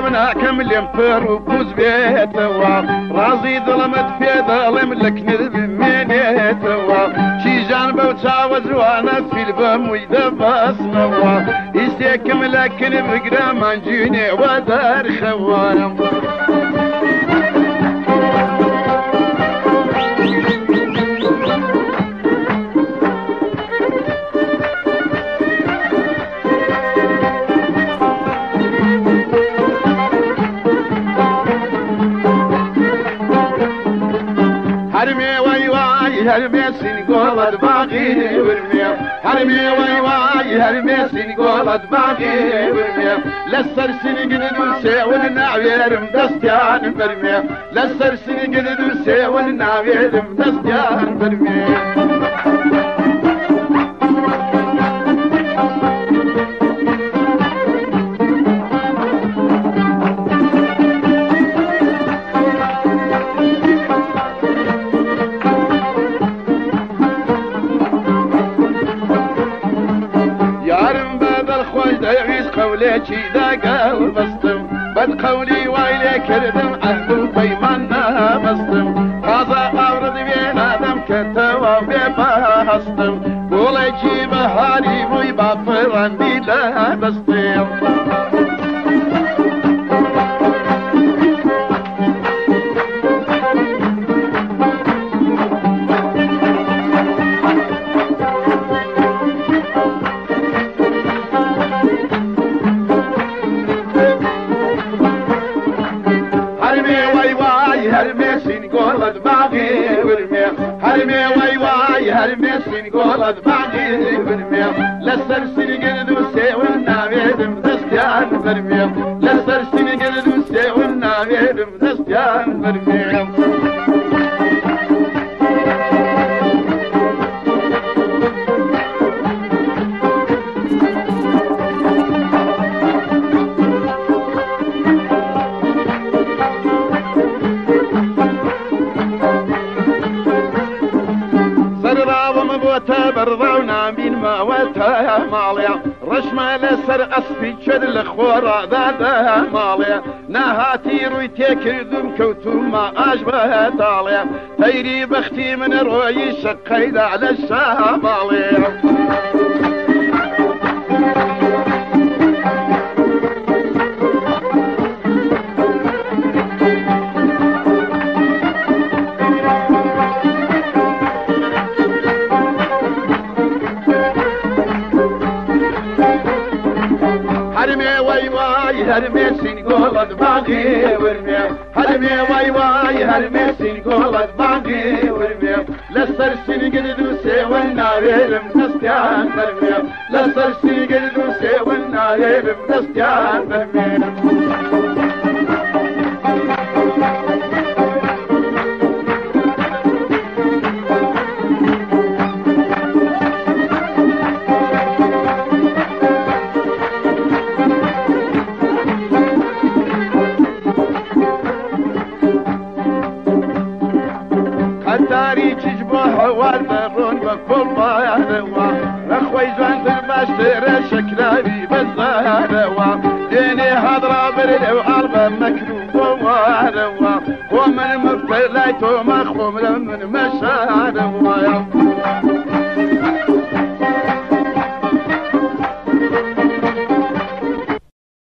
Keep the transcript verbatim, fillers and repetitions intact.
هنا كمل ينفر وكوز بيتوا رازي ظلمت في ظلم لك نذب من يتوا شي جانبه وتعوز وانا في البم ويدبس نوا يستيكم لكن بقرا منجيني ودار خوانم هرمي واي واي هرمي سنقولد باقي ورمي هرمي واي واي هرمي سنقولد باقي ورمي لسر سنقل دوسي والنعوير مدستيان برمي لسر سنقل دوسي والنعوير مدستيان برمي قولي ذا قال بسطم بد قولي ويلي كردم عهد البيمانا بسطم هذا أورد بين آدم كتوا بيبا هستم قولي جيب هاري ويبا فرندي لا بسطم هرمي واي واي هرمي سنقولد باقي ورمي لسر سنقل دوسي والنعويد مدستيان برمي لسر سنقل دوسي والنعويد مدستيان برمي برضونا من ما وتا ماليا رشما لسر أصفي شد الخورا ذا ماليا نهاتي روي تكردم كوتو ما أشبه تاليا تيري بختي من روي شقيد على الشماليا هرمي سنقولد باقي ورمي هرمي واي واي هرمي سنقولد باقي ورمي لسر سنقل دوسي والنعوير مدستيان برمي لسر سنقل دوسي والنعوير مدستيان برمي داري تجبه والبرون بكل ضيانوا اخوي زوان ترباشتر شكلابي بالزهروا ديني هضرا برد وقلبه مكروب واروا ومن مبتليتو مخوم لمن مشاروا